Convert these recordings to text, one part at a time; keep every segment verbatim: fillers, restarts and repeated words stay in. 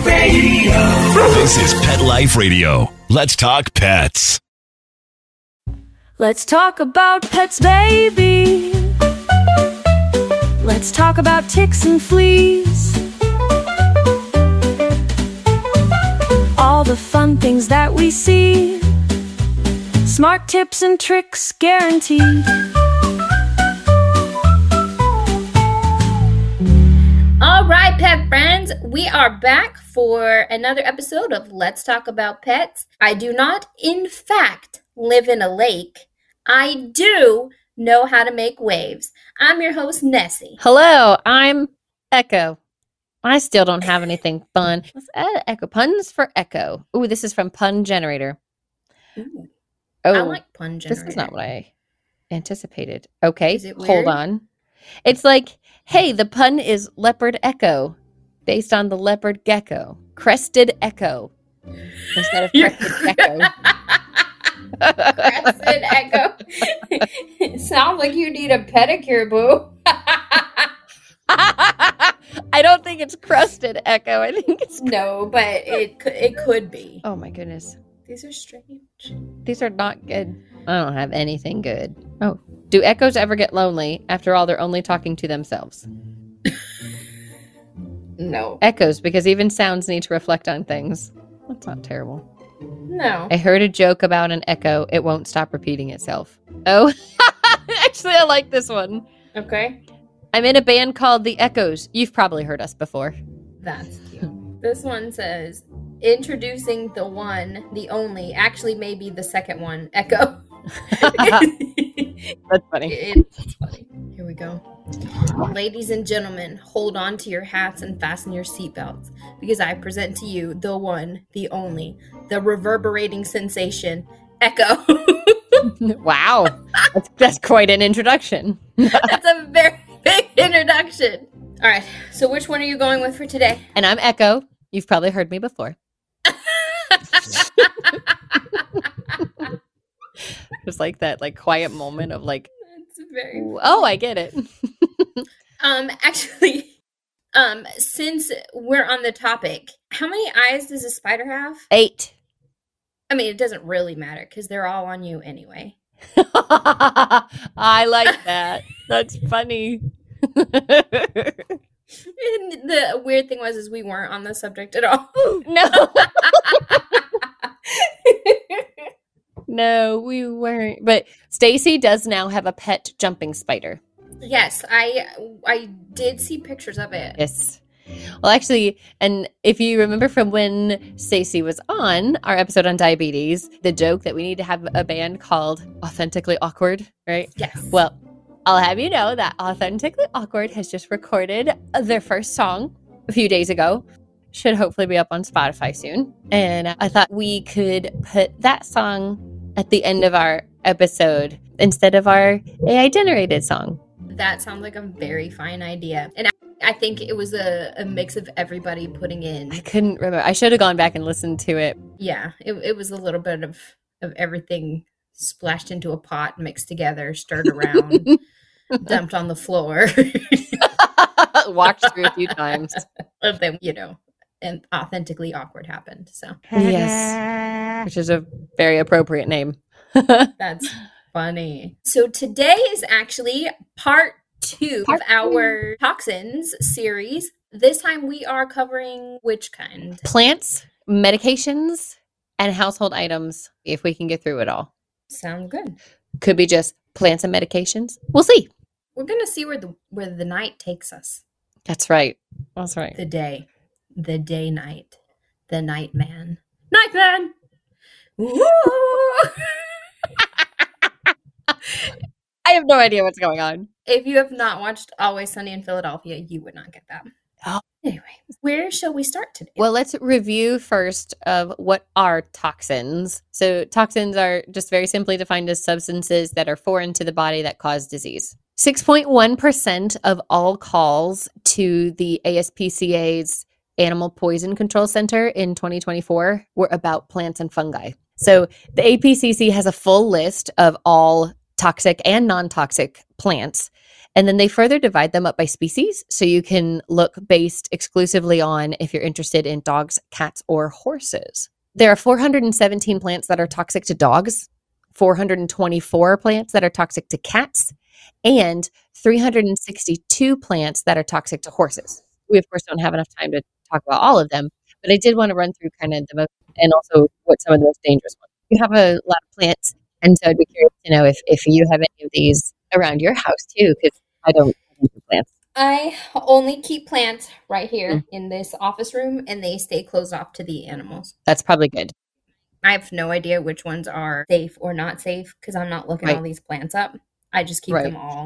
Radio. This is Pet Life Radio. Let's talk pets. Let's talk about pets, baby. Let's talk about ticks and fleas. All the fun things that we see. Smart tips and tricks guaranteed. All right, pet friends, we are back for another episode of Let's Talk About Pets. I do not, in fact, live in a lake. I do know how to make waves. I'm your host, Nessie. Hello, I'm Echo. I still don't have anything fun. Let's add Echo. Puns for Echo. Ooh, this is from Pun Generator. Ooh, oh, I like Pun Generator. This is not what I anticipated. Okay, Is it weird? Hold on. It's like, hey, the pun is leopard echo, based on the leopard gecko. Crested echo instead of crested gecko. Crested echo. It sounds like you need a pedicure, boo. I don't think it's crusted echo. I think it's No, but it could, it could be. Oh my goodness. These are strange. These are not good. I don't have anything good. Oh, do echoes ever get lonely? After all, they're only talking to themselves. No. Echoes, because even sounds need to reflect on things. That's not terrible. No. I heard a joke about an echo. It won't stop repeating itself. Oh, actually, I like this one. Okay. I'm in a band called The Echoes. You've probably heard us before. That's cute. This one says, introducing the one, the only, actually maybe the second one, Echo. That's funny. It's funny. Here we go. Ladies and gentlemen, hold on to your hats and fasten your seatbelts, because I present to you the one, the only, the reverberating sensation, Echo. Wow. That's, that's quite an introduction. That's a very big introduction. All right, so which one are you going with for today? And I'm Echo. You've probably heard me before. Just like that, like quiet moment of like, It's very oh, I get it. Um, actually, um, since we're on the topic, how many eyes does a spider have? Eight. I mean, it doesn't really matter because they're all on you anyway. I like that. That's funny. And the weird thing was, is we weren't on the subject at all. No. No, we weren't. But Stacy does now have a pet jumping spider. Yes, I I did see pictures of it. Yes. Well, actually, and if you remember from when Stacy was on our episode on diabetes, the joke that we need to have a band called Authentically Awkward, right? Yes. Well, I'll have you know that Authentically Awkward has just recorded their first song a few days ago. Should hopefully be up on Spotify soon. And I thought we could put that song at the end of our episode instead of our A I-generated song. That sounds like a very fine idea. And I, I think it was a, a mix of everybody putting in. I couldn't remember. I should have gone back and listened to it. Yeah, it, it was a little bit of, of everything splashed into a pot, mixed together, stirred around, dumped on the floor. Watched through a few times. And then, you know, and Authentically Awkward happened. So Yes. Which is a very appropriate name. that's funny. So today is actually part two Part of our toxins series. This time we are covering which kind? Plants, medications, and household items, if we can get through it all. Sound good. Could be just plants and medications. We'll see. We're gonna see where the where the night takes us. That's right. That's right. The day. The day night. The night man. Night man! Woo! I have no idea what's going on. If you have not watched Always Sunny in Philadelphia, you would not get that. Oh. Anyway, where shall we start today? Well, let's review first of what are toxins. So toxins are just very simply defined as substances that are foreign to the body that cause disease. six point one percent of all calls to the A S P C A's Animal Poison Control Center in twenty twenty-four were about plants and fungi. So the A P C C has a full list of all toxic and non-toxic plants. And then they further divide them up by species. So you can look based exclusively on if you're interested in dogs, cats, or horses. There are four hundred seventeen plants that are toxic to dogs, four hundred twenty-four plants that are toxic to cats, and three hundred sixty-two plants that are toxic to horses. We, of course, don't have enough time to talk about all of them, but I did want to run through kind of the most, and also what some of the most dangerous ones. You have a lot of plants, and so I'd be curious to know if, if you have any of these around your house too, because I don't have plants. I only keep plants right here Mm. in this office room, and they stay closed off to the animals. That's probably good. I have no idea which ones are safe or not safe because I'm not looking Right. all these plants up. I just keep Right. them all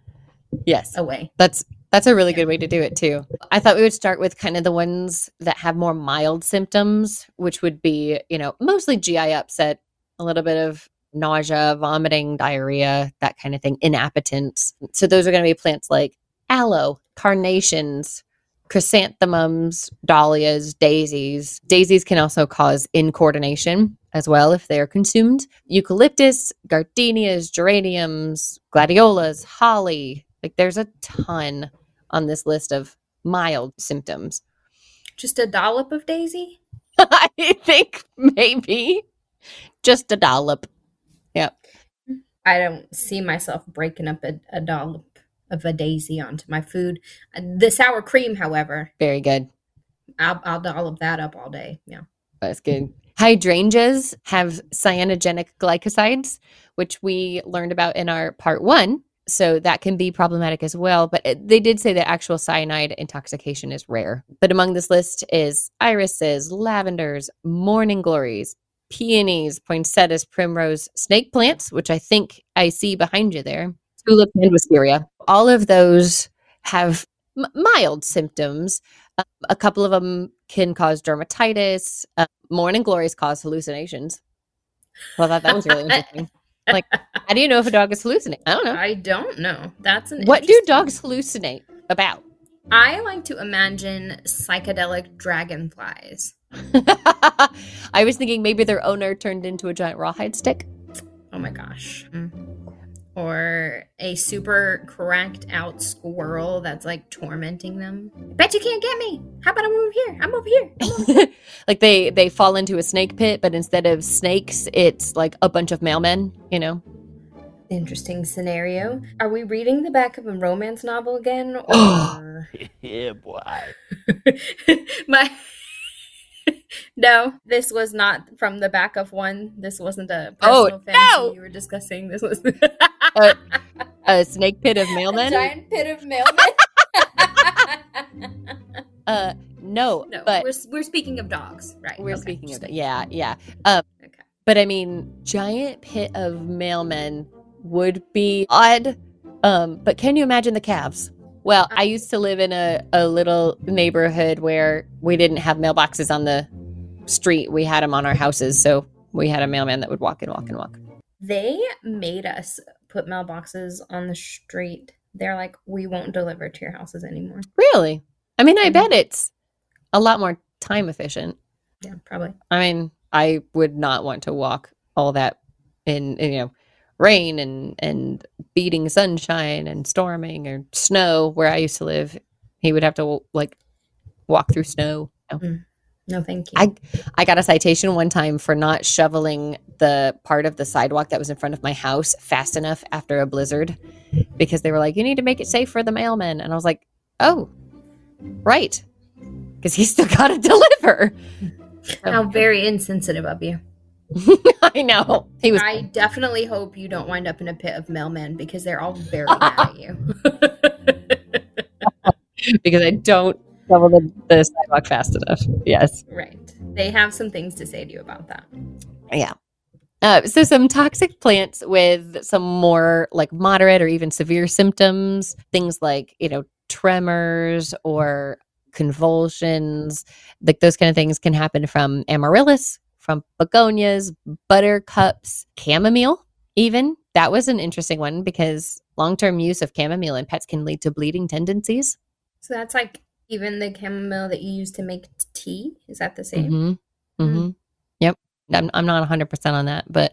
Yes. away. That's that's a really good way to do it too. I thought we would start with kind of the ones that have more mild symptoms, which would be, you know, mostly G I upset, a little bit of nausea, vomiting, diarrhea, that kind of thing, inappetence. So those are going to be plants like aloe, carnations, chrysanthemums, dahlias, daisies. Daisies can also cause incoordination as well if they're consumed. Eucalyptus, gardenias, geraniums, gladiolas, holly. Like there's a ton on this list of mild symptoms. Just a dollop of daisy? I think maybe just a dollop. Yeah. I don't see myself breaking up a, a dollop of a daisy onto my food. The sour cream, however, Very good. I'll, I'll dollop that up all day. Yeah. That's good. Hydrangeas have cyanogenic glycosides, which we learned about in our part one. So that can be problematic as well. But it, they did say that actual cyanide intoxication is rare. But among this list is irises, lavenders, morning glories, peonies, poinsettias, primrose, snake plants, which I think I see behind you there, tulips, and wisteria. All of those have m- mild symptoms. Uh, a couple of them can cause dermatitis. Uh, morning glories cause hallucinations. Well, that, that was really interesting. Like, how do you know if a dog is hallucinating? I don't know. I don't know. That's an What do interesting- dogs hallucinate about? I like to imagine psychedelic dragonflies. I was thinking maybe their owner turned into a giant rawhide stick. Oh my gosh. Mm. Or a super cracked out squirrel that's like tormenting them. Bet you can't get me. How about I'm over here? I'm over here. I'm over here. Like they they fall into a snake pit, but instead of snakes, it's like a bunch of mailmen, you know? Interesting scenario. Are we reading the back of a romance novel again? Or Yeah, boy. my No, this was not from the back of one. This wasn't a Oh, personal fantasy no! you were discussing. This was a, a snake pit of a mailmen? giant pit of mailmen. Uh, no, No, but we're we're speaking of dogs, right? we're Okay, speaking of just that. like- Yeah, yeah. Um, Okay. but I mean, giant pit of mailmen would be odd. Um, but can you imagine the calves? Well, I used to live in a, a little neighborhood where we didn't have mailboxes on the street. We had them on our houses. So we had a mailman that would walk and walk and walk. They made us put mailboxes on the street. They're like, we won't deliver to your houses anymore. Really? I mean, I Mhm. bet it's a lot more time efficient. Yeah, probably. I mean, I would not want to walk all that in, in, you know, rain and, and beating sunshine and storming or snow where I used to live. He would have to like walk through snow. No. No, thank you. I I got a citation one time for not shoveling the part of the sidewalk that was in front of my house fast enough after a blizzard because they were like, you need to make it safe for the mailman. And I was like, oh, right. Because he's still got to deliver. How very insensitive of you. I know. He was. I definitely hope you don't wind up in a pit of mailmen because they're all very mad at you. Because I don't shovel the, the sidewalk fast enough. Yes. Right. They have some things to say to you about that. Yeah. Uh, so some toxic plants with some more like moderate or even severe symptoms, things like, you know, tremors or convulsions, like those kind of things can happen from amaryllis, from begonias, buttercups, chamomile, even. That was an interesting one because long-term use of chamomile in pets can lead to bleeding tendencies. So that's like even the chamomile that you use to make tea. Is that the same? Mm-hmm. Mm-hmm. Yep. I'm, I'm not one hundred percent on that, but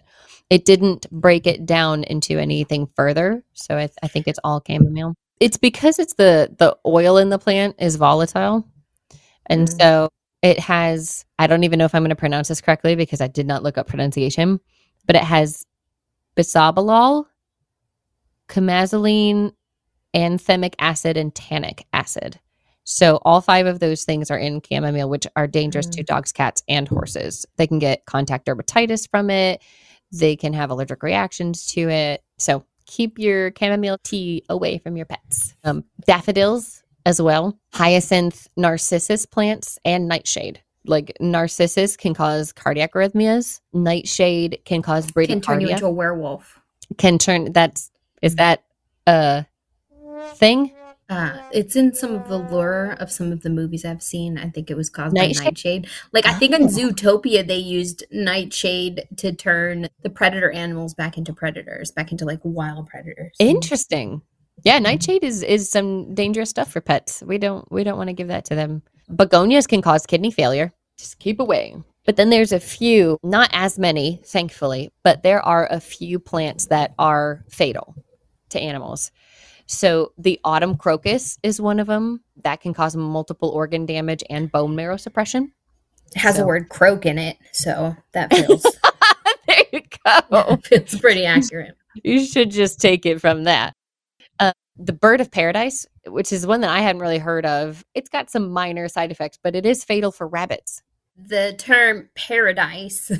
It didn't break it down into anything further. So I, th- I think it's all chamomile. It's because it's the, the oil in the plant is volatile. And Mm. so it has, I don't even know if I'm going to pronounce this correctly because I did not look up pronunciation, but it has bisabolol, chemazoline, anthemic acid, and tannic acid. So all five of those things are in chamomile, which are dangerous Mm. to dogs, cats, and horses. They can get contact dermatitis from it. They can have allergic reactions to it. So keep your chamomile tea away from your pets. Um, daffodils as well, hyacinth, narcissus plants, and nightshade. Like narcissus can cause cardiac arrhythmias. Nightshade can cause bradycardia. Can turn you into a werewolf. Can turn, that's, is that a thing? Uh, it's in some of the lore of some of the movies I've seen. I think it was caused Nightshade? by nightshade. Like I think Oh. in Zootopia they used nightshade to turn the predator animals back into predators, back into like wild predators. Interesting. Yeah, nightshade is is some dangerous stuff for pets. We don't we don't want to give that to them. Begonias can cause kidney failure. Just keep away. But then there's a few, not as many, thankfully, but there are a few plants that are fatal to animals. So the autumn crocus is one of them that can cause multiple organ damage and bone marrow suppression. It has So- a word croak in it, so that feels There you go. that feels pretty accurate. You should just take it from that. Uh, the bird of paradise, which is one that I hadn't really heard of. It's got some minor side effects, but it is fatal for rabbits. The term paradise,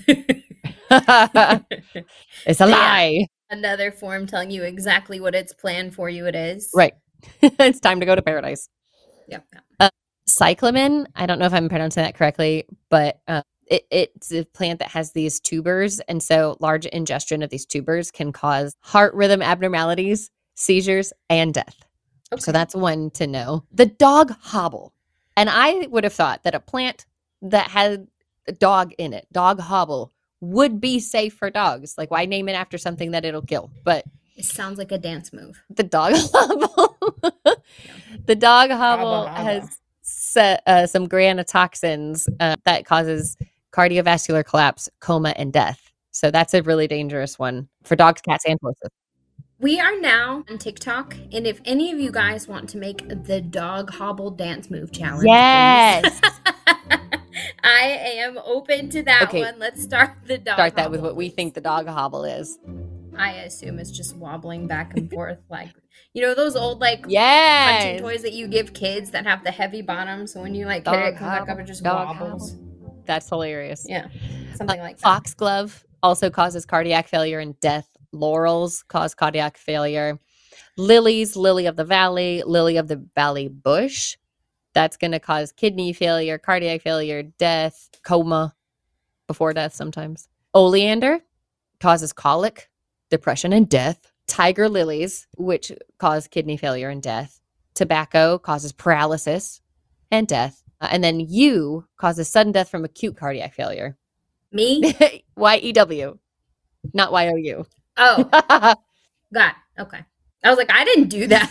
It's a Yeah. lie. another form telling you exactly what its plan for you it is. Right. It's time to go to paradise. Yep. Cyclamen, I don't know if I'm pronouncing that correctly, but uh, it, it's a plant that has these tubers. And so large ingestion of these tubers can cause heart rhythm abnormalities, seizures, and death. Okay. So that's one to know. The dog hobble. And I would have thought that a plant that had a dog in it, dog hobble, would be safe for dogs. Like, why name it after something that it'll kill? But It sounds like a dance move. the dog hobble, the dog hobble Hobble, hobble. has set, uh, some granatoxins uh, that causes cardiovascular collapse, coma, and death. So that's a really dangerous one for dogs, cats, and horses. We are now on TikTok, and if any of you guys want to make the dog hobble dance move challenge, Yes. please. I am open to that Okay. one. Let's start the dog. Start that with hobble, what we please. think the dog hobble is. I assume it's just wobbling back and forth, like you know those old like punching Yes. toys that you give kids that have the heavy bottom. So when you like hit it, Dog it comes back up, hobble, it just dog wobbles. That's hilarious. Yeah, something like that. Foxglove also causes cardiac failure and death. Laurels cause cardiac failure. Lilies, lily of the valley, lily of the valley bush. That's going to cause kidney failure, cardiac failure, death, coma, before death sometimes. Oleander causes colic, depression, and death. Tiger lilies, which cause kidney failure and death. Tobacco causes paralysis and death. Uh, and then yew causes sudden death from acute cardiac failure. Me? Y E W, not Y O U. Oh, God. Okay. I was like, I didn't do that.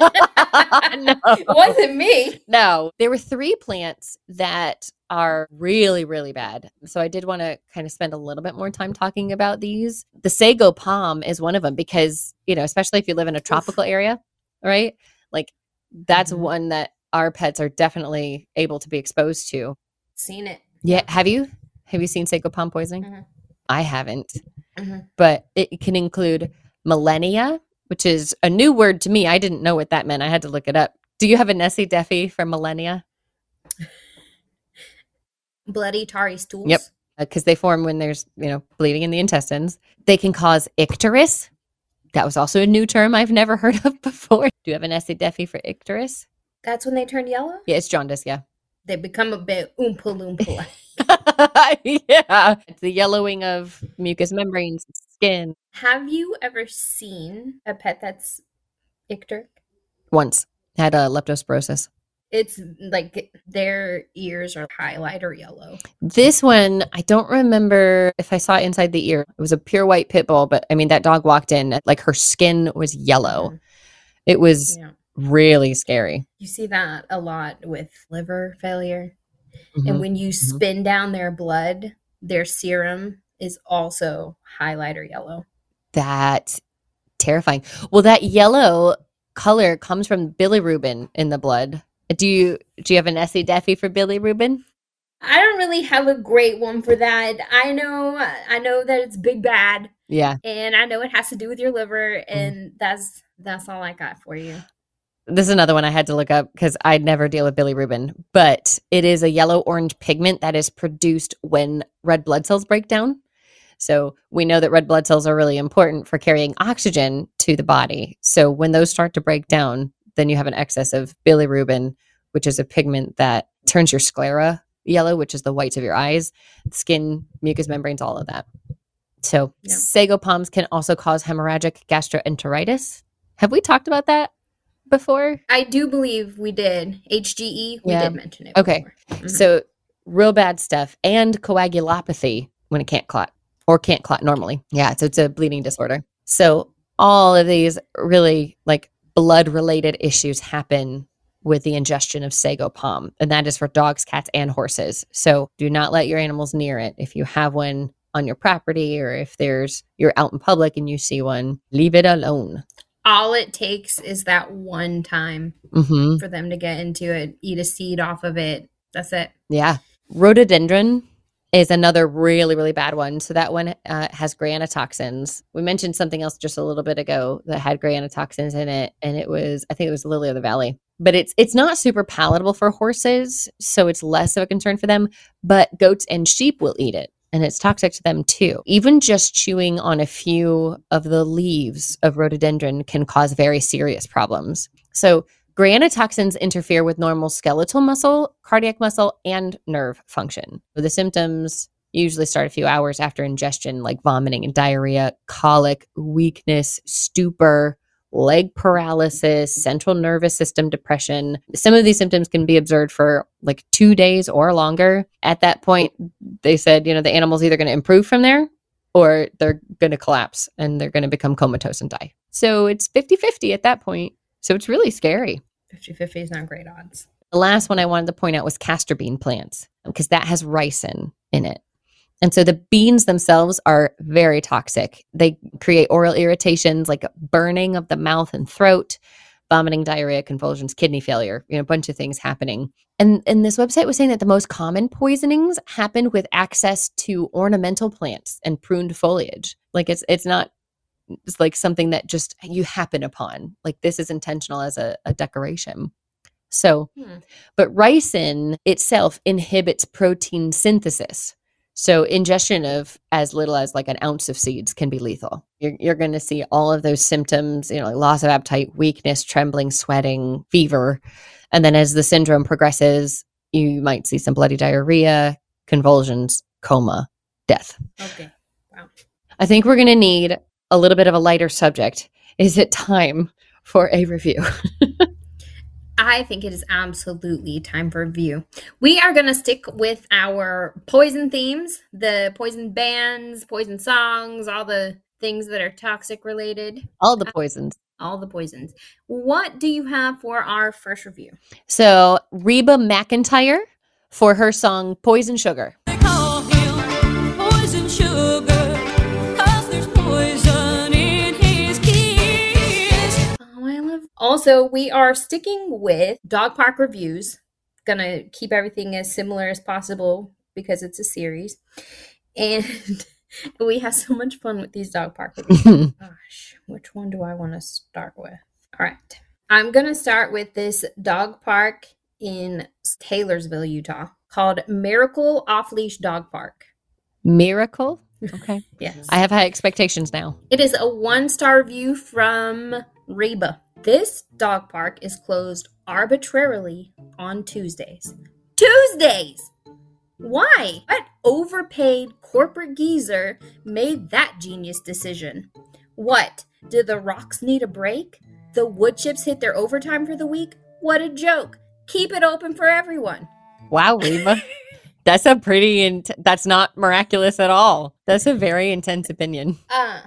No. It wasn't me. No, there were three plants that are really, really bad. So I did want to kind of spend a little bit more time talking about these. The sago palm is one of them because, you know, especially if you live in a tropical area, right? Like that's Mhm. one that our pets are definitely able to be exposed to. Seen it. Yeah. Have you? Have you seen sago palm poisoning? Mhm. I haven't. Mhm. But it can include millennia, which is a new word to me. I didn't know what that meant. I had to look it up. Do you have a Nessie Duffy for millennia? Bloody tarry stools. Yep. Because they form when there's, you know, bleeding in the intestines. They can cause icterus. That was also a new term I've never heard of before. Do you have an Nessie Duffy for icterus? That's when they turn yellow? Yeah, it's jaundice, yeah. They become a bit oompa loompa. Yeah. It's the yellowing of mucous membranes, skin. Have you ever seen a pet that's icteric? Once. Had a leptospirosis. It's like their ears are highlighter yellow. This one, I don't remember if I saw it inside the ear. It was a pure white pit bull, but I mean, that dog walked in, like her skin was yellow. Mhm. It was Yeah. really scary. You see that a lot with liver failure. Mhm. And when you spin down their blood, their serum is also highlighter yellow. That's terrifying. Well, that yellow color comes from bilirubin in the blood. Do you do you have an Essie Deffy for bilirubin? I don't really have a great one for that. I know I know that it's big bad. Yeah. And I know it has to do with your liver, and mm. that's that's all I got for you. This is another one I had to look up because I'd never deal with bilirubin, but it is a yellow-orange pigment that is produced when red blood cells break down. So we know that red blood cells are really important for carrying oxygen to the body. So when those start to break down, then you have an excess of bilirubin, which is a pigment that turns your sclera yellow, which is the whites of your eyes, skin, mucous membranes, all of that. So yeah. Sago palms can also cause hemorrhagic gastroenteritis. Have we talked about that before? I do believe we did. H G E, we yeah. did mention it Okay. Mm-hmm. So real bad stuff, and coagulopathy when it can't clot or can't clot normally. Yeah, so it's a bleeding disorder. So all of these really like blood related issues happen with the ingestion of sago palm, and that is for dogs, cats, and horses. So do not let your animals near it. If you have one on your property, or if there's you're out in public and you see one, leave it alone. All it takes is that one time mm-hmm. for them to get into it, eat a seed off of it. That's it. Yeah. Rhododendron is another really, really bad one. So that one uh, has granotoxins. We mentioned something else just a little bit ago that had granotoxins in it, and it was, I think it was lily of the valley. But it's it's not super palatable for horses, so it's less of a concern for them. But goats and sheep will eat it, and it's toxic to them too. Even just chewing on a few of the leaves of rhododendron can cause very serious problems. So granotoxins interfere with normal skeletal muscle, cardiac muscle, and nerve function. The symptoms usually start a few hours after ingestion, like vomiting and diarrhea, colic, weakness, stupor, leg paralysis, central nervous system depression. Some of these symptoms can be observed for like two days or longer. At that point, they said, you know, the animal's either going to improve from there or they're going to collapse and they're going to become comatose and die. So it's fifty-fifty at that point. So it's really scary. fifty-fifty is not great odds. The last one I wanted to point out was castor bean plants, because that has ricin in it. And so the beans themselves are very toxic. They create oral irritations like burning of the mouth and throat, vomiting, diarrhea, convulsions, kidney failure, you know, a bunch of things happening. And, and this website was saying that the most common poisonings happened with access to ornamental plants and pruned foliage. Like it's it's not it's like something that just you happen upon. Like this is intentional as a, a decoration. So, hmm. but ricin itself inhibits protein synthesis. So ingestion of as little as like an ounce of seeds can be lethal. You're, you're going to see all of those symptoms, you know, like loss of appetite, weakness, trembling, sweating, fever. And then as the syndrome progresses, you might see some bloody diarrhea, convulsions, coma, death. Okay. Wow. I think we're going to need a little bit of a lighter subject. Is it time for a review? I think it is absolutely time for review. We are going to stick with our poison themes, the poison bands, poison songs, all the things that are toxic related. All the poisons. Uh, all the poisons. What do you have for our first review? So Reba McEntire for her song Poison Sugar. They call him Poison Sugar. Also, we are sticking with dog park reviews. Gonna keep everything as similar as possible because it's a series. And we have so much fun with these dog park reviews. Gosh, which one do I want to start with? All right. I'm gonna start with this dog park in Taylorsville, Utah, called Miracle Off-Leash Dog Park. Miracle? Okay. Yes. I have high expectations now. It is a one-star review from Reba. This dog park is closed arbitrarily on Tuesdays. Tuesdays! Why? What overpaid corporate geezer made that genius decision? What? Did the rocks need a break? The wood chips hit their overtime for the week? What a joke. Keep it open for everyone. Wow, Reba. That's a pretty, in- that's not miraculous at all. That's a very intense opinion. Uh,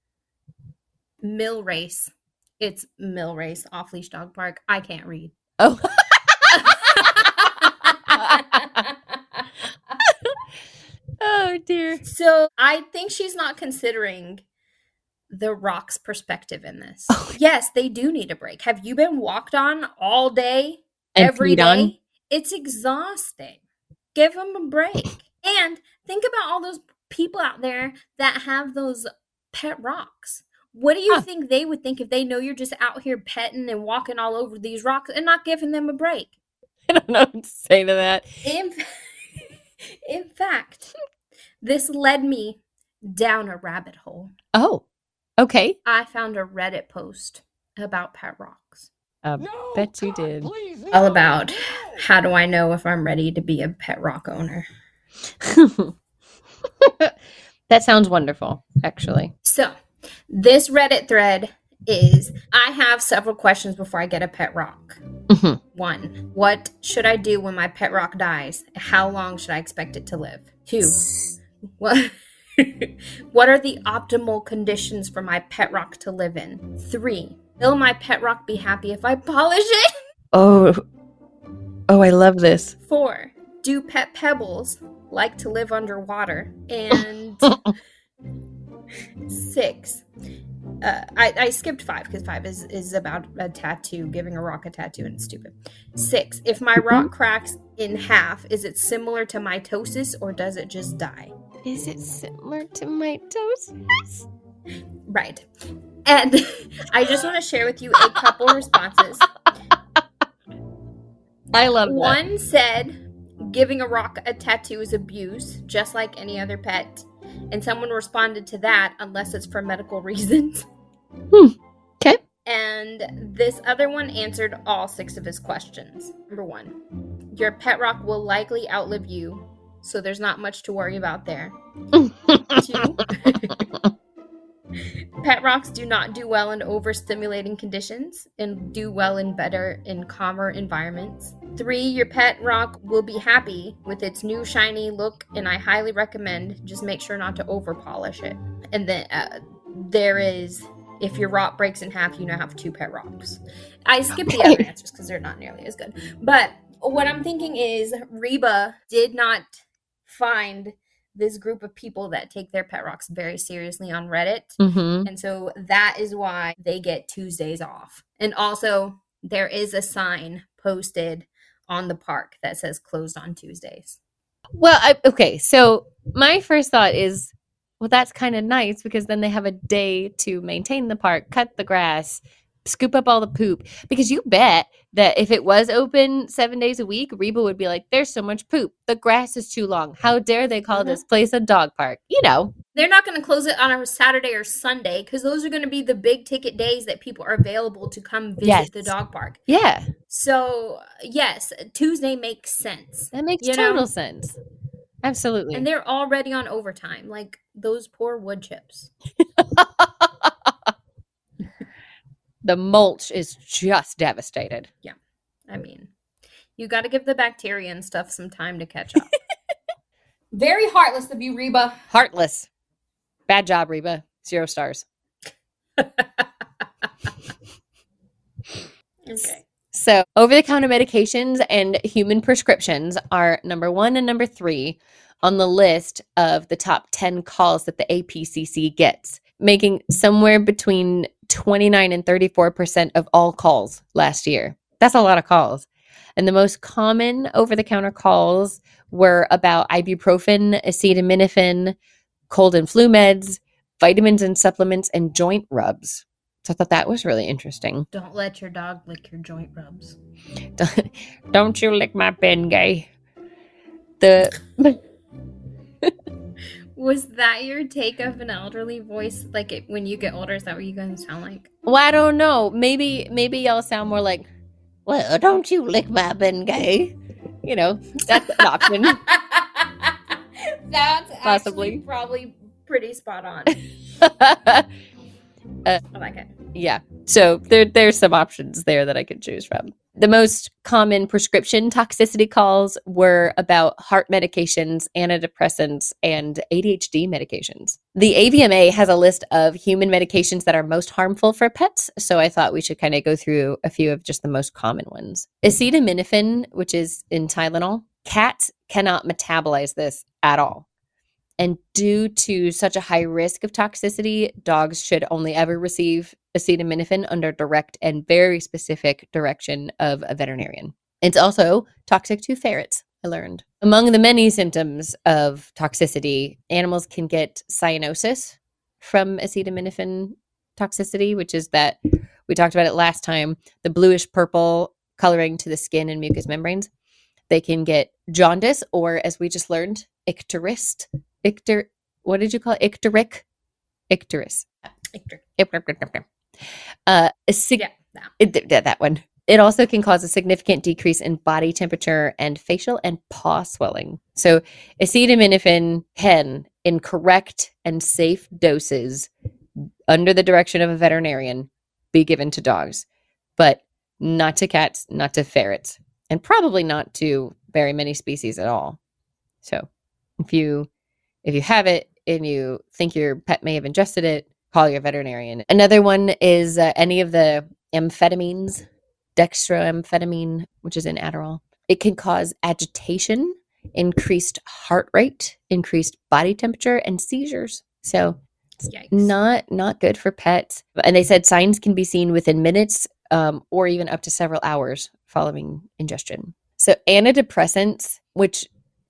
Mill Race. It's Mill Race Off-Leash Dog Park. I can't read. Oh. Oh, dear. So I think she's not considering the rock's perspective in this. Oh. Yes, they do need a break. Have you been walked on all day, And every peed on? day? It's exhausting. Give them a break. And think about all those people out there that have those pet rocks. What do you Huh. think they would think if they know you're just out here petting and walking all over these rocks and not giving them a break? I don't know what to say to that. In, in fact, this led me down a rabbit hole. Oh, okay. I found a Reddit post about pet rocks. I bet you did. All about how do I know if I'm ready to be a pet rock owner. That sounds wonderful, actually. So, this Reddit thread is I have several questions before I get a pet rock. Mhm. One, what should I do when my pet rock dies? How long should I expect it to live? Two, what, what are the optimal conditions for my pet rock to live in? Three, will my pet rock be happy if I polish it? Oh, oh, I love this. Four, do pet pebbles like to live underwater? And six, uh, I, I skipped five because five is, is about a tattoo, giving a rock a tattoo, and it's stupid. Six, if my rock cracks in half, is it similar to mitosis or does it just die? Is it similar to mitosis? Right. And I just want to share with you a couple responses. I love that. One said, giving a rock a tattoo is abuse, just like any other pet. And someone responded to that, unless it's for medical reasons. Hmm. Okay. And this other one answered all six of his questions. Number one, your pet rock will likely outlive you, so there's not much to worry about there. Two, pet rocks do not do well in overstimulating conditions and do well in better in calmer environments. Three, your pet rock will be happy with its new shiny look, and I highly recommend just make sure not to over polish it. And then uh, there is, if your rock breaks in half, you now have two pet rocks. I skipped the other answers because they're not nearly as good. But what I'm thinking is Reba did not find this group of people that take their pet rocks very seriously on Reddit. Mm-hmm. And so that is why they get Tuesdays off. And also, there is a sign posted on the park that says closed on Tuesdays. Well, I, okay. So my first thought is, well, that's kind of nice because then they have a day to maintain the park, cut the grass, scoop up all the poop. Because you bet that if it was open seven days a week, Reba would be like, there's so much poop. The grass is too long. How dare they call Mhm. this place a dog park? You know. They're not going to close it on a Saturday or Sunday because those are going to be the big ticket days that people are available to come visit Yes. the dog park. Yeah. So, yes, Tuesday makes sense. That makes You know? total sense. Absolutely. And they're already on overtime, like those poor wood chips. The mulch is just devastated. I mean, you got to give the bacteria and stuff some time to catch up. Very heartless of you, Reba. Heartless. Bad job, Reba. Zero stars. Okay. So, over the counter medications and human prescriptions are number one and number three on the list of the top ten calls that the A P C C gets, making somewhere between twenty-nine and thirty-four percent of all calls last year. That's a lot of calls. And the most common over the counter calls were about ibuprofen, acetaminophen, cold and flu meds, vitamins and supplements, and joint rubs. So I thought that was really interesting. Don't let your dog lick your joint rubs. Don't you lick my Bengay. The Was that your take of an elderly voice? Like it, when you get older, is that what you guys sound like? well, I don't know. Maybe maybe y'all sound more like, well, don't you lick my Bengay. You know, that's an option. That's Possibly. actually probably pretty spot on. I like it. Yeah. So there there's some options there that I could choose from. The most common prescription toxicity calls were about heart medications, antidepressants, and A D H D medications. The A V M A has a list of human medications that are most harmful for pets, so I thought we should kind of go through a few of just the most common ones. Acetaminophen, which is in Tylenol, cats cannot metabolize this at all. And due to such a high risk of toxicity, dogs should only ever receive acetaminophen under direct and very specific direction of a veterinarian. It's also toxic to ferrets, I learned. Among the many symptoms of toxicity, animals can get cyanosis from acetaminophen toxicity, which is that, we talked about it last time, the bluish purple coloring to the skin and mucous membranes. They can get jaundice, or as we just learned, icterus. Icter, what did you call it? Icteric? Icterus. Icter. Uh, a sig- Yeah, that. it, that, that one. It also can cause a significant decrease in body temperature and facial and paw swelling. So acetaminophen can, in correct and safe doses, under the direction of a veterinarian, be given to dogs, but not to cats, not to ferrets, and probably not to very many species at all. So if you if you have it and you think your pet may have ingested it, call your veterinarian. Another one is uh, any of the amphetamines, dextroamphetamine, which is in Adderall. It can cause agitation, increased heart rate, increased body temperature, and seizures. So Yikes. not not good for pets. And they said signs can be seen within minutes um, or even up to several hours following ingestion. So antidepressants, which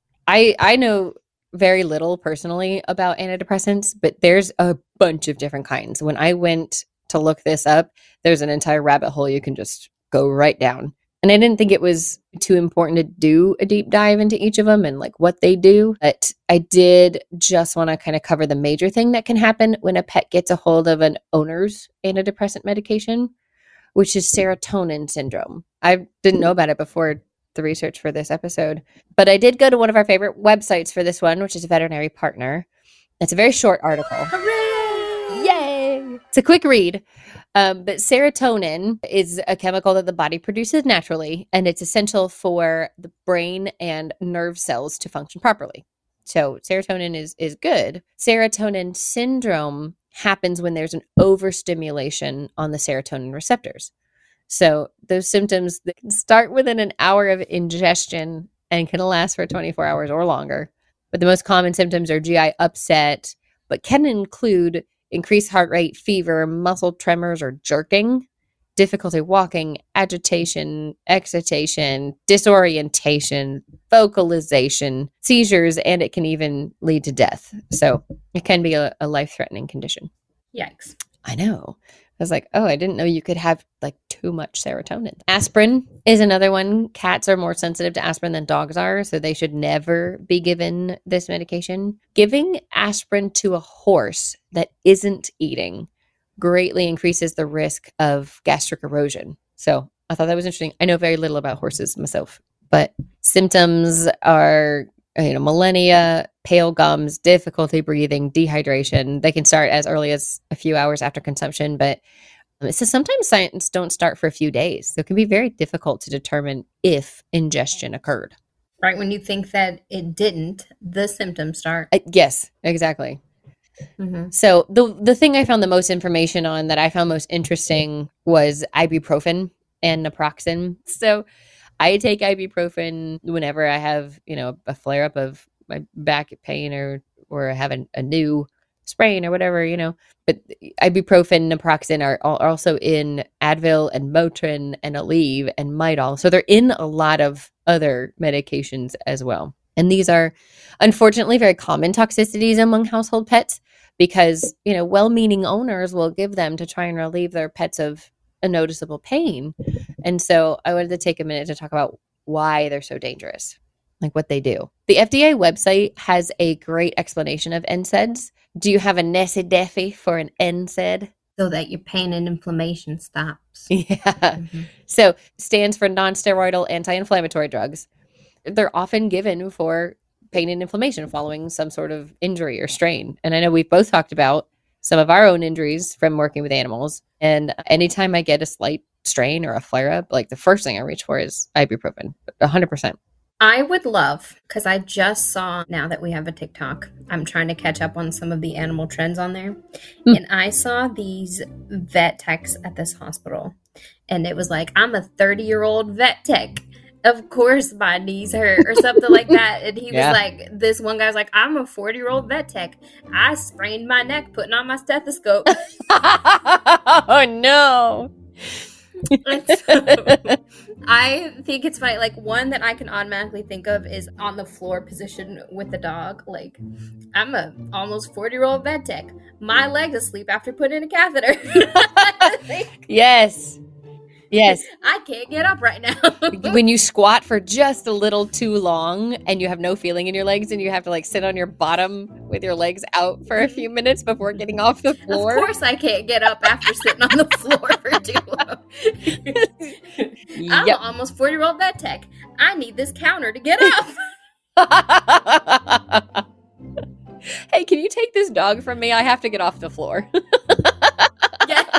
I I know very little personally about antidepressants, but there's a bunch of different kinds. When I went to look this up, there's an entire rabbit hole you can just go right down. And I didn't think it was too important to do a deep dive into each of them and like what they do. But I did just want to kind of cover the major thing that can happen when a pet gets a hold of an owner's antidepressant medication, which is serotonin syndrome. I didn't know about it before the research for this episode, but I did go to one of our favorite websites for this one, which is Veterinary Partner. It's a very short article. Hooray! Yay! It's a quick read. Um, but serotonin is a chemical that the body produces naturally, and it's essential for the brain and nerve cells to function properly. So serotonin is is good. Serotonin syndrome happens when there's an overstimulation on the serotonin receptors. So those symptoms that can start within an hour of ingestion and can last for twenty-four hours or longer. But the most common symptoms are G I upset, but can include increased heart rate, fever, muscle tremors or jerking, difficulty walking, agitation, excitation, disorientation, vocalization, seizures, and it can even lead to death. So it can be a, a life-threatening condition. Yikes. I know. I was like, oh, I didn't know you could have like too much serotonin. Aspirin is another one. Cats are more sensitive to aspirin than dogs are, so they should never be given this medication. Giving aspirin to a horse that isn't eating greatly increases the risk of gastric erosion. So I thought that was interesting. I know very little about horses myself, but symptoms are, you know, millennia, pale gums, difficulty breathing, dehydration. They can start as early as a few hours after consumption, but it says sometimes signs don't start for a few days. So it can be very difficult to determine if ingestion occurred. Right when you think that it didn't, the symptoms start. Uh, yes, exactly. Mm-hmm. So the the thing I found the most information on that I found most interesting was ibuprofen and naproxen. So I take ibuprofen whenever I have, you know, a flare up of my back pain or or I have a, a new sprain or whatever, you know. But ibuprofen, naproxen are, are also in Advil and Motrin and Aleve and Midol. So they're in a lot of other medications as well. And these are unfortunately very common toxicities among household pets because, you know, well-meaning owners will give them to try and relieve their pets of a noticeable pain. And so I wanted to take a minute to talk about why they're so dangerous, like what they do. The F D A website has a great explanation of N SAIDs. Do you have a Nesi-Defi for an N SAID? So that your pain and inflammation stops. Yeah. Mm-hmm. So stands for non-steroidal anti-inflammatory drugs. They're often given for pain and inflammation following some sort of injury or strain. And I know we've both talked about some of our own injuries from working with animals. And anytime I get a slight strain or a flare-up, like the first thing I reach for is ibuprofen, one hundred percent. I would love, because I just saw, now that we have a TikTok, I'm trying to catch up on some of the animal trends on there. Mm. And I saw these vet techs at this hospital. And it was like, I'm a thirty-year-old vet tech. of course my knees hurt or something like that. And he Yeah. was like, this one guy was like, I'm a forty year old vet tech. I sprained my neck putting on my stethoscope. Oh no. And so, I think it's funny. Like, one that I can automatically think of is on the floor position with the dog. Like, I'm a almost forty year old vet tech. My leg's asleep after putting in a catheter. Like, Yes. Yes. I can't get up right now. When you squat for just a little too long and you have no feeling in your legs and you have to like sit on your bottom with your legs out for a few minutes before getting off the floor. Of course I can't get up after sitting on the floor for too long. I'm Yep. an almost forty year old vet tech. I need this counter to get up. Hey, can you take this dog from me? I have to get off the floor. Yes.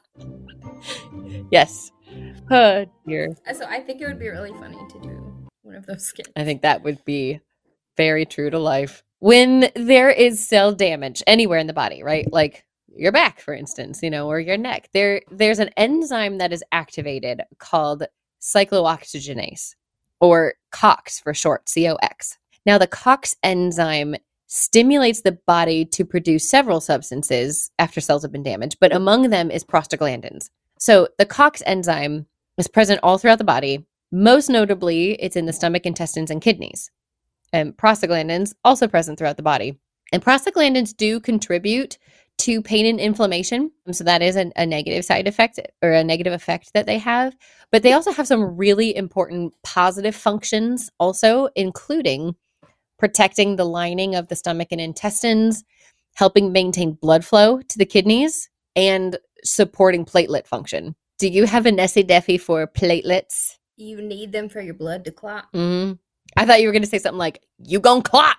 Yes. Oh, dear. So I think it would be really funny to do one of those skits. I think that would be very true to life. When there is cell damage anywhere in the body, right? Like your back, for instance, you know, or your neck, there there's an enzyme that is activated called cyclooxygenase, or COX for short, C O X. Now, the COX enzyme stimulates the body to produce several substances after cells have been damaged, but among them is prostaglandins. So the COX enzyme is present all throughout the body. Most notably, it's in the stomach, intestines, and kidneys. And prostaglandins also present throughout the body. And prostaglandins do contribute to pain and inflammation. So that is a, a negative side effect or a negative effect that they have. But they also have some really important positive functions also, including protecting the lining of the stomach and intestines, helping maintain blood flow to the kidneys, and supporting platelet function. Do you have a Nessie Deffy for platelets? You need them for your blood to clot. Mm-hmm. I thought you were going to say something like, you gon' clot.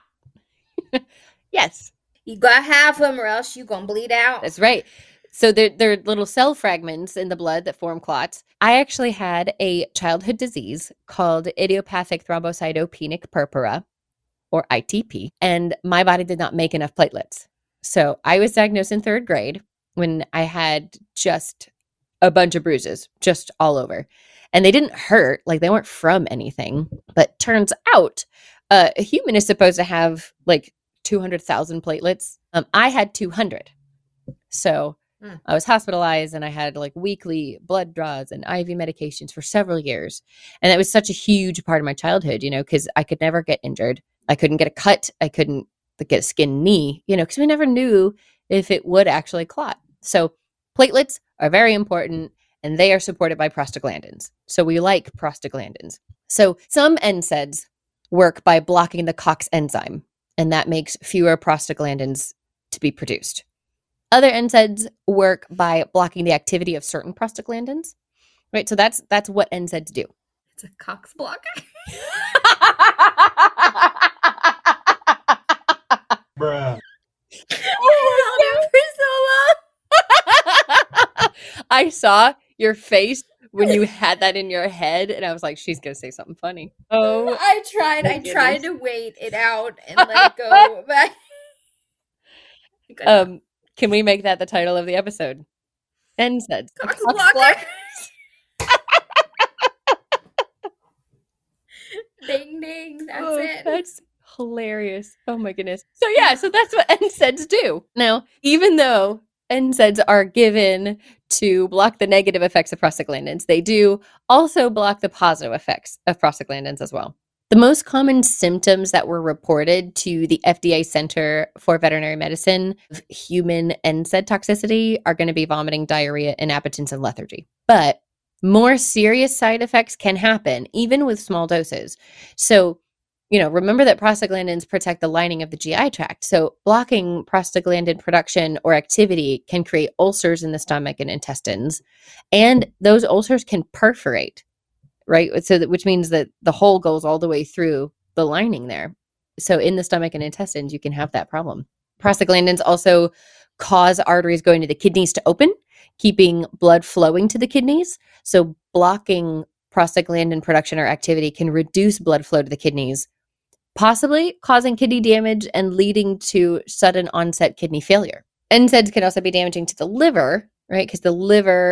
Yes, You gotta have them or else you gonna bleed out. that's right. So they're, they're little cell fragments in the blood that form clots. I actually had a childhood disease called idiopathic thrombocytopenic purpura, or I T P, and my body did not make enough platelets. So I was diagnosed in third grade when I had just a bunch of bruises just all over. And they didn't hurt, like they weren't from anything. But turns out uh, a human is supposed to have like two hundred thousand platelets. Um, I had two hundred. So Mm. I was hospitalized and I had like weekly blood draws and I V medications for several years. And that was such a huge part of my childhood, you know, because I could never get injured. I couldn't get a cut. I couldn't get a skin knee, you know, because we never knew if it would actually clot. So platelets are very important and they are supported by prostaglandins. So we like prostaglandins. So some N SAIDs work by blocking the COX enzyme, and that makes fewer prostaglandins to be produced. Other N SAIDs work by blocking the activity of certain prostaglandins, right? So that's that's what N SAIDs do. It's a cox blocker. Bruh. I saw your face when you had that in your head, and I was like, she's going to say something funny. Oh, I tried. my I tried goodness. to wait it out and let it go. But I could not. um, can we make that the title of the episode? N SAIDs. Cox Cox blocker. blocker. Ding ding. That's Oh, it. That's hilarious. Oh my goodness. So yeah, so that's what N SAIDs do. Now, even though N SAIDs are given to block the negative effects of prostaglandins, they do also block the positive effects of prostaglandins as well. The most common symptoms that were reported to the F D A Center for Veterinary Medicine of human N SAID toxicity are going to be vomiting, diarrhea, inappetence, and lethargy. But more serious side effects can happen even with small doses. So, you know, remember that prostaglandins protect the lining of the G I tract. So blocking prostaglandin production or activity can create ulcers in the stomach and intestines. And those ulcers can perforate, right? So that, which means that the hole goes all the way through the lining there. So in the stomach and intestines, you can have that problem. Prostaglandins also cause arteries going to the kidneys to open, keeping blood flowing to the kidneys. So blocking prostaglandin production or activity can reduce blood flow to the kidneys, possibly causing kidney damage and leading to sudden onset kidney failure. N SAIDs can also be damaging to the liver, right? Because the liver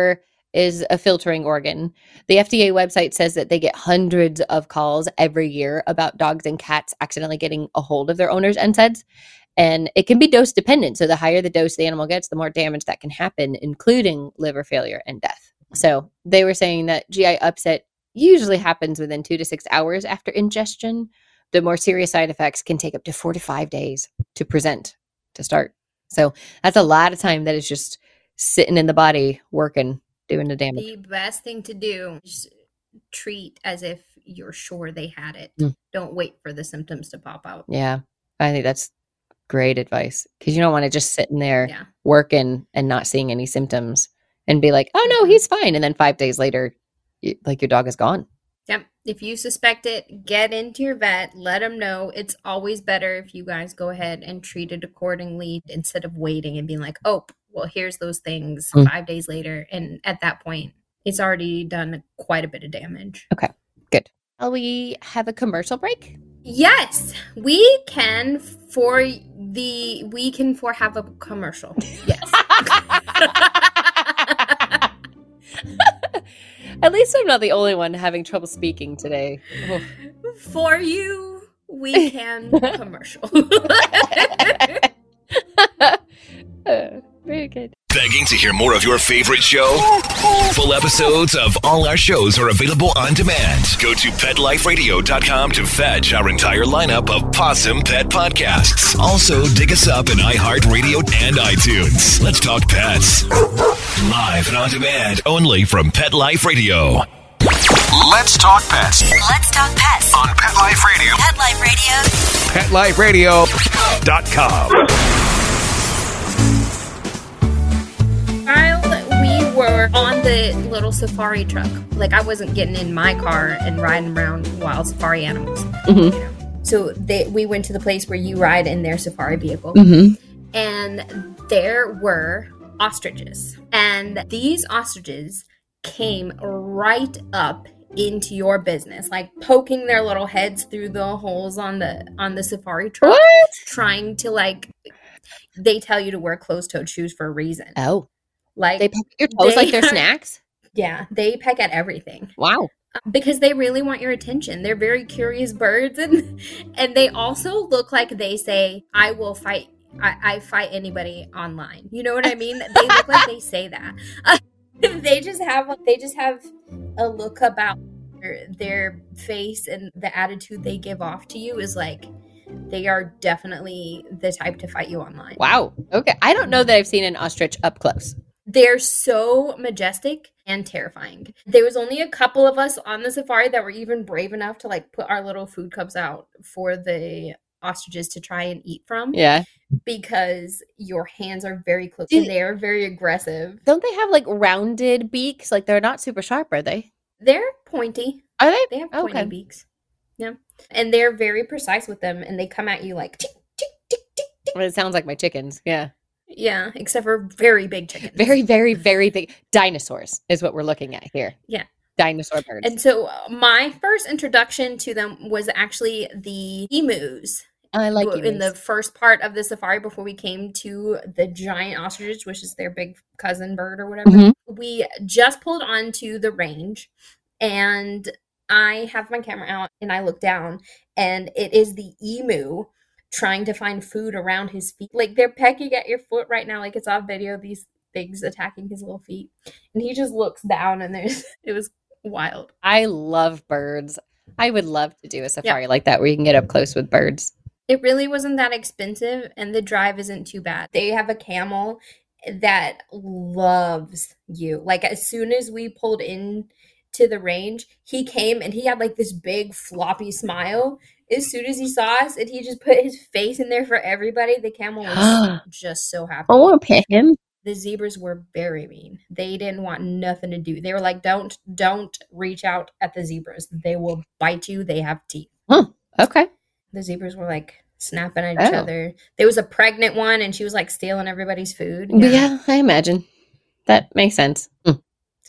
is a filtering organ. The F D A website says that they get hundreds of calls every year about dogs and cats accidentally getting a hold of their owners' N SAIDs. And it can be dose dependent. So the higher the dose the animal gets, the more damage that can happen, including liver failure and death. So they were saying that G I upset usually happens within two to six hours after ingestion. The more serious side effects can take up to four to five days to present, to start. So that's a lot of time that is just sitting in the body, working, doing the damage. The best thing to do is treat as if you're sure they had it. Mm. Don't wait for the symptoms to pop out. Yeah, I think that's great advice, because you don't want to just sit in there Yeah. working and not seeing any symptoms and be like, oh no, he's fine. And then five days later, you, like your dog is gone. Yep. If you suspect it, get into your vet. Let them know. It's always better if you guys go ahead and treat it accordingly instead of waiting and being like, oh, well, here's those things Mm. five days later. And at that point, it's already done quite a bit of damage. Okay, good. Shall we have a commercial break? Yes, we can for the, we can for have a commercial. Yes. At least I'm not the only one having trouble speaking today. Oof. For you, we can commercial. Uh, very good. Begging to hear more of your favorite show? Full episodes of all our shows are available on demand. Go to pet life radio dot com to fetch our entire lineup of Possum Pet podcasts. Also, dig us up in iHeartRadio and iTunes. Let's talk pets. Live and on demand only from Pet Life Radio. Let's talk pets Let's talk pets. on Pet Life Radio. Pet Life Radio. pet life radio dot com. While we were on the little safari truck, like I wasn't getting in my car and riding around wild safari animals. Mhm. You know? So they, we went to the place where you ride in their safari vehicle, Mm-hmm. and there were ostriches. And these ostriches came right up into your business, like poking their little heads through the holes on the on the safari truck, What? trying to like. They tell you to wear closed-toed shoes for a reason. Oh, Like they peck at your toes they- like they're snacks? Yeah, they peck at everything Wow. because they really want your attention. They're very curious birds, and and they also look like they say, "I will fight. I, I fight anybody online." You know what I mean? They look like they say that. Uh, they just have they just have a look about their, their face, and the attitude they give off to you is like they are definitely the type to fight you online. Wow. Okay. I don't know that I've seen an ostrich up close. They're so majestic and terrifying. There was only a couple of us on the safari that were even brave enough to like put our little food cups out for the ostriches to try and eat from, Yeah. because your hands are very close Did- and they are very aggressive. Don't they have like rounded beaks? Like they're not super sharp, are they? They're pointy. Are they? They have pointy Okay. beaks. Yeah. And they're very precise with them, and they come at you like tick, tick, tick, tick, tick. Well, it sounds like my chickens. Yeah. Yeah, except for very big chickens. Very, very, very big. Dinosaurs is what we're looking at here. Yeah. Dinosaur birds. And so uh, my first introduction to them was actually the emus. I like w- in the first part of the safari before we came to the giant ostriches, which is their big cousin bird or whatever. Mhm. We just pulled onto the range, and I have my camera out and I look down, and it is the emu trying to find food around his feet. Like they're pecking at your foot right now, like it's on video, these things attacking his little feet. And he just looks down, and there's it was wild. I love birds. I would love to do a safari like that where you can get up close with birds. It really wasn't that expensive, and the drive isn't too bad. They have a camel that loves you. Like as soon as we pulled in to the range, he came and he had like this big floppy smile as soon as he saw us, and he just put his face in there for everybody. The camel was just so happy. I want to pet him. The zebras were very mean. They didn't want nothing to do. They were like, don't, don't reach out at the zebras. They will bite you. They have teeth. Okay. The zebras were like snapping at each Oh. other. There was a pregnant one, and she was like stealing everybody's food. Yeah. yeah, I imagine. That makes sense. Mm.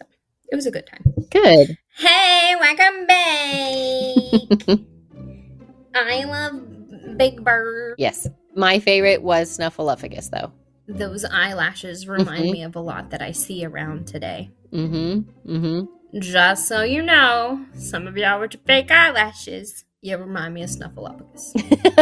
It was a good time. Good. Hey, welcome back. I love Big Bird. Yes. My favorite was Snuffleupagus, though. Those eyelashes remind Mhm. me of a lot that I see around today. Mm-hmm. Mm-hmm. Just so you know, some of y'all with your fake eyelashes, you remind me of Snuffleupagus.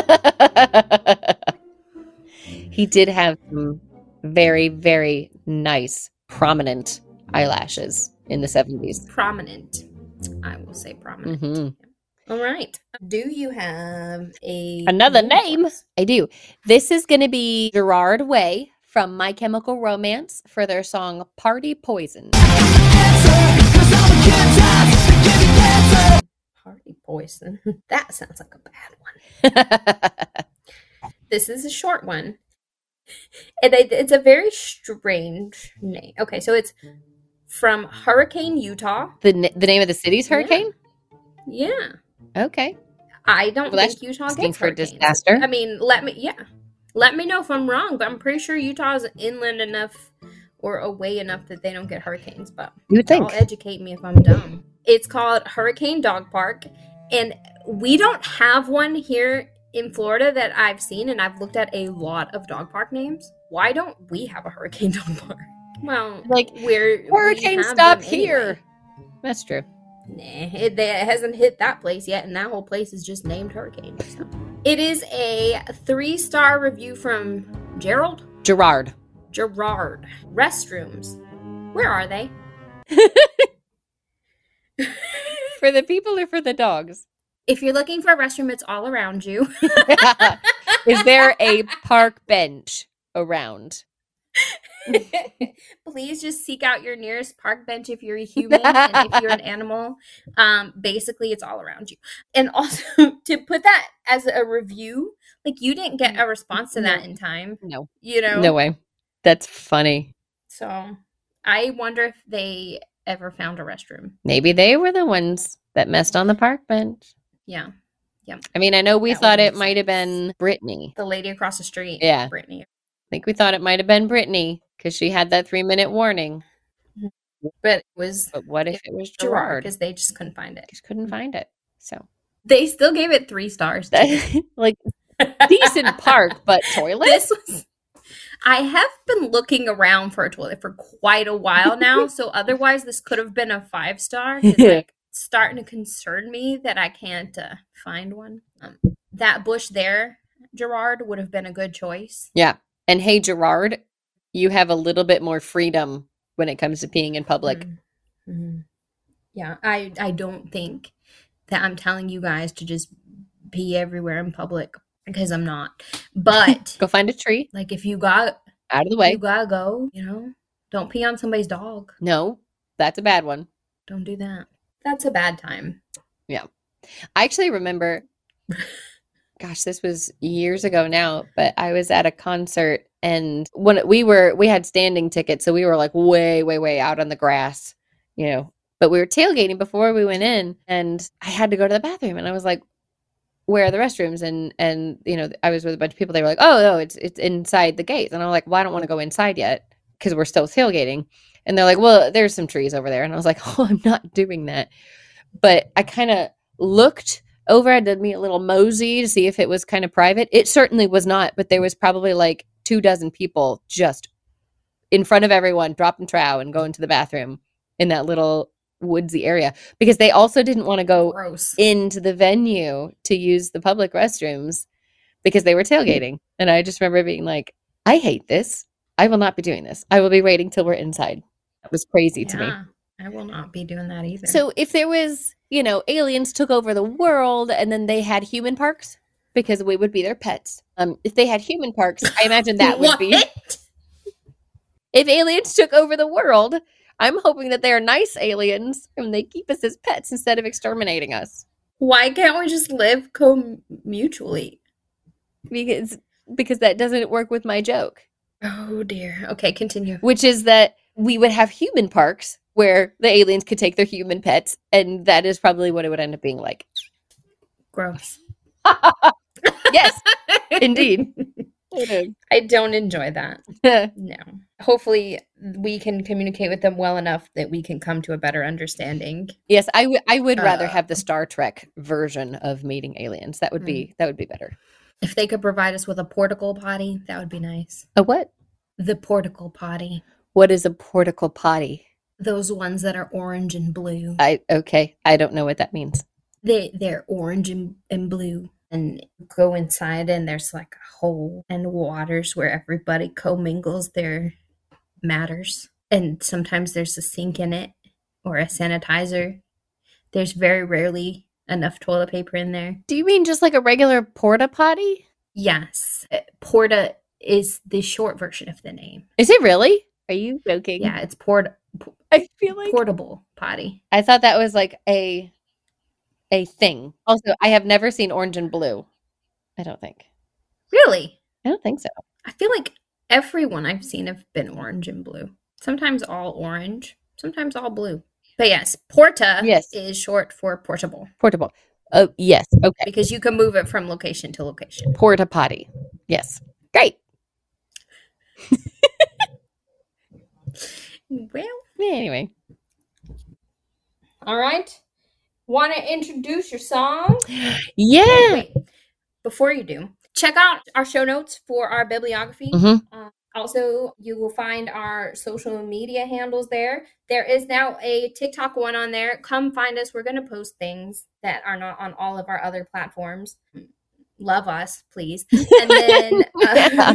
He did have some very, very nice, prominent eyelashes in the seventies. Prominent. I will say prominent. Mm-hmm. All right. Do you have a Another for name? us? I do. This is going to be Gerard Way from My Chemical Romance for their song Party Poison. Party Poison. That sounds like a bad one. This is a short one. And it, it's a very strange name. Okay, so it's from Hurricane, Utah. the, n- the name of the city's hurricane? Yeah. Okay. I don't Well, that's think Utah asking gets for hurricanes. disaster. I mean, let me, yeah. Let me know if I'm wrong, but I'm pretty sure Utah is inland enough or away enough that they don't get hurricanes, but You would think. y'all educate me if I'm dumb. It's called Hurricane Dog Park, and we don't have one here in Florida that I've seen, and I've looked at a lot of dog park names. Why don't we have a Hurricane Dog Park? Well, Like, we're we Hurricane have stop them here. anyway. That's true. Nah, it, it hasn't hit that place yet, and that whole place is just named Hurricane. So. It is a three-star review from Gerald Gerard. Gerard. Restrooms. Where are they? For the people or for the dogs? If you're looking for a restroom, it's all around you. Is there a park bench around? Please just seek out your nearest park bench if you're a human, and if you're an animal, um, basically it's all around you. And also to put that as a review, like you didn't get a response to that No. in time, No. you know? No way. That's funny. So I wonder if they ever found a restroom. Maybe they were the ones that messed on the park bench. Yeah. I mean, I know we That would thought make it might have sense. been Brittany. The lady across the street. Yeah. Brittany. I think we thought it might have been Brittany because she had that three minute warning. But it was But what if it was Gerard Gerard? because they just couldn't find it. Just couldn't find it. So, They still gave it three stars. too. like, decent park, but toilet? This was. I have been looking around for a toilet for quite a while now, so otherwise this could have been a five star. It's like starting to concern me that I can't uh, find one. Um, that bush there, Gerard, would have been a good choice. Yeah. And hey, Gerard, you have a little bit more freedom when it comes to peeing in public. Mhm. Mhm. Yeah, I I don't think that I'm telling you guys to just pee everywhere in public because I'm not. But Go find a tree like if you got out of the way. you gotta go, you know, don't pee on somebody's dog. No, that's a bad one. Don't do that. That's a bad time. I actually remember, gosh, this was years ago now, but I was at a concert and when we were, we had standing tickets. So we were like way, way, way out on the grass, you know, but we were tailgating before we went in and I had to go to the bathroom and I was like, where are the restrooms? And, and, you know, I was with a bunch of people. They were like, oh, no, it's, it's inside the gates. And I'm like, well, I don't want to go inside yet because we're still tailgating. And they're like, well, there's some trees over there. And I was like, oh, I'm not doing that. But I kind of looked over. I did me a little mosey to see if it was kind of private. It certainly was not, but there was probably like two dozen people just in front of everyone, dropping trow and going to the bathroom in that little woodsy area because they also didn't want to go Gross. into the venue to use the public restrooms because they were tailgating. And I just remember being like, I hate this. I will not be doing this. I will be waiting till we're inside. That was crazy to me. Yeah, I will not be doing that either. So if there was, you know, aliens took over the world and then they had human parks because we would be their pets. Um, if they had human parks, I imagine that would be. What? If aliens took over the world, I'm hoping that they are nice aliens and they keep us as pets instead of exterminating us. Why can't we just live co-mutually? Because because that doesn't work with my joke, Oh dear. Okay, continue. which is that we would have human parks where the aliens could take their human pets, and that is probably what it would end up being like. Gross. Yes, indeed. I don't enjoy that. No. Hopefully, we can communicate with them well enough that we can come to a better understanding. Yes, I would. I would rather Uh, have the Star Trek version of meeting aliens. That would be that would be better. If they could provide us with a portical potty, that would be nice. A what? The portical potty. What is a portical potty? Those ones that are orange and blue. I okay. I don't know what that means. They they're orange and, and blue, and go inside, and there's like a hole and waters where everybody commingles their matters. And sometimes there's a sink in it or a sanitizer. There's very rarely enough toilet paper in there. Do you mean just like a regular porta potty? Yes, Uh, Porta is the short version of the name. Is it really? Are you joking? Yeah, it's port I feel like portable potty. I thought that was like a a thing. Also, I have never seen orange and blue. I don't think. Really? I don't think so. I feel like everyone I've seen have been orange and blue. Sometimes all orange, sometimes all blue. But yes, porta Yes. is short for portable Portable. Oh, yes. Okay. because you can move it from location to location. Porta potty. Yes. Great. Well, Anyway. all right. Want to introduce your song? Yeah. Wait, before you do, check out our show notes for our bibliography. Mhm. Uh, also, you will find our social media handles there. There is now a TikTok one on there. Come find us. We're going to post things that are not on all of our other platforms. Love us, please. And then uh,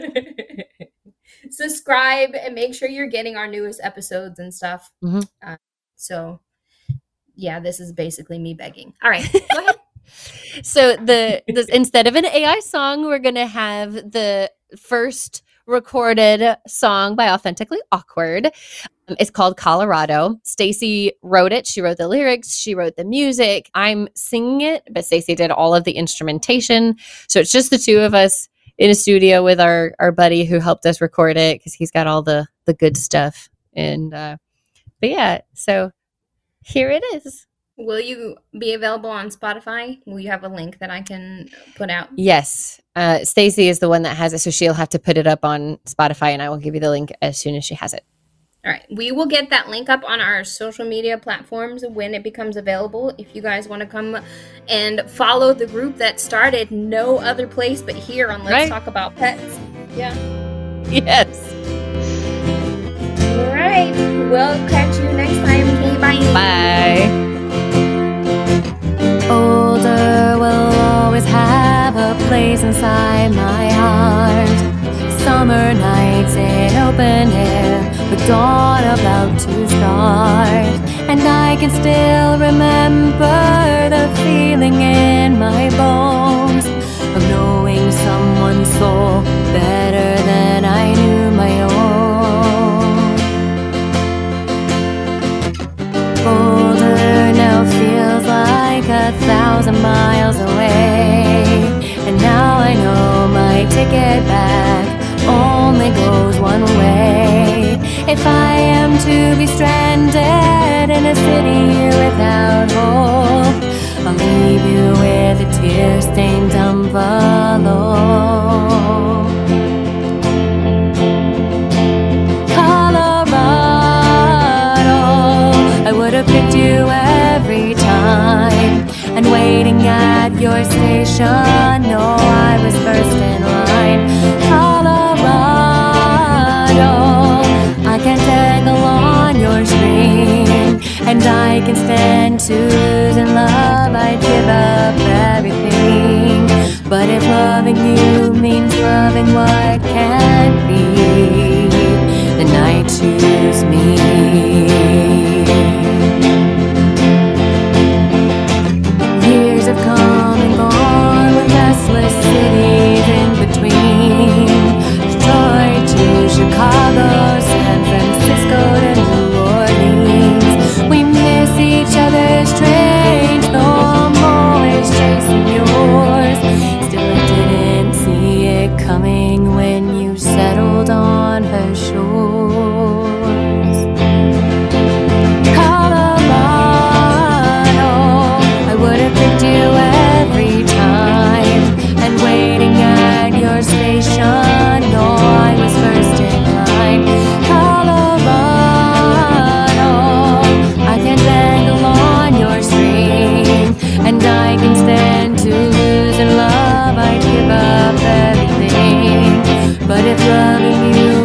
subscribe and make sure you're getting our newest episodes and stuff. Mhm. Uh, so, yeah, this is basically me begging. All right, go ahead. So the this, instead of an A I song, we're gonna have the first recorded song by Authentically Awkward. Um, It's called Colorado. Stacy wrote it. She wrote the lyrics. She wrote the music. I'm singing it, but Stacy did all of the instrumentation. So it's just the two of us in a studio with our our buddy who helped us record it because he's got all the the good stuff. And uh, but yeah, so here it is. Will you be available on Spotify? Will you have a link that I can put out? Yes. Uh, Stacy is the one that has it, so she'll have to put it up on Spotify, and I will give you the link as soon as she has it. All right. We will get that link up on our social media platforms when it becomes available. If you guys want to come and follow the group that started no other place but here on Let's Right. Talk About Pets. Yeah. Yes. All right. We'll catch you next time. Okay, bye. Bye. Older will always have a place inside my heart. Summer nights in open air, with dawn about to start. And I can still remember the feeling in my bones of knowing someone's soul better than I knew my own. Boulder now feels like a thousand miles away, and now I know my ticket back only goes one way. If I am to be stranded in a city without hope, I'll leave you with a tear-stained envelope. I would have picked you every time, and waiting at your station, no, I was first in line. Colorado, I can tangle on your string, and I can stand to lose in love. I'd give up everything, but if loving you means loving what can't be, then I choose me. Years have come and gone with restless cities in between. Detroit to Chicago, San Francisco to New Orleans. We miss each other's trains, though I'm always chasing yours. Still I didn't see it coming when you settled on her shores. You every time, and waiting at your station, no, I was first in line. Colorado, I can dangle on your string, and I can stand to lose in love. I'd give up everything, but if loving you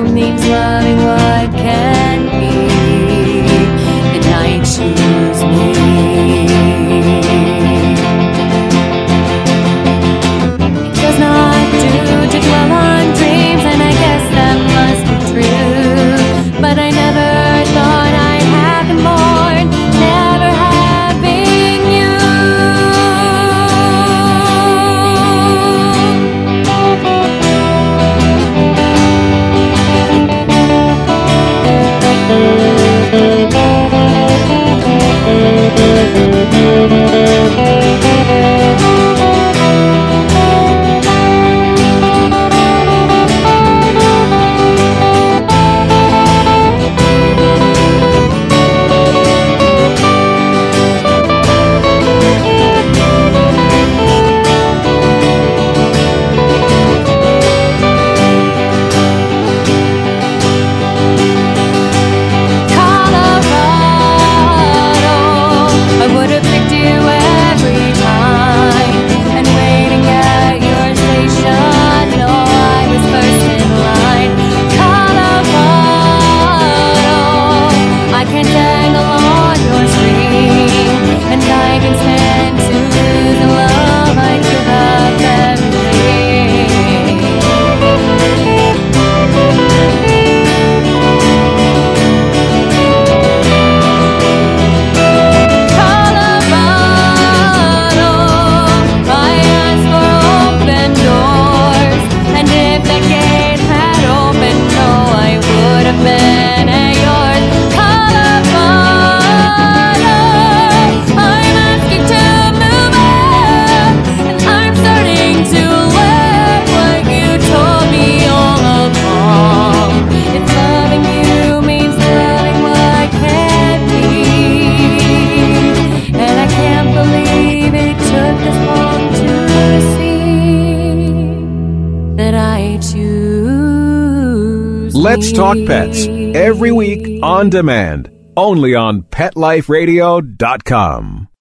Let's Talk Pets, every week on demand, only on pet life radio dot com.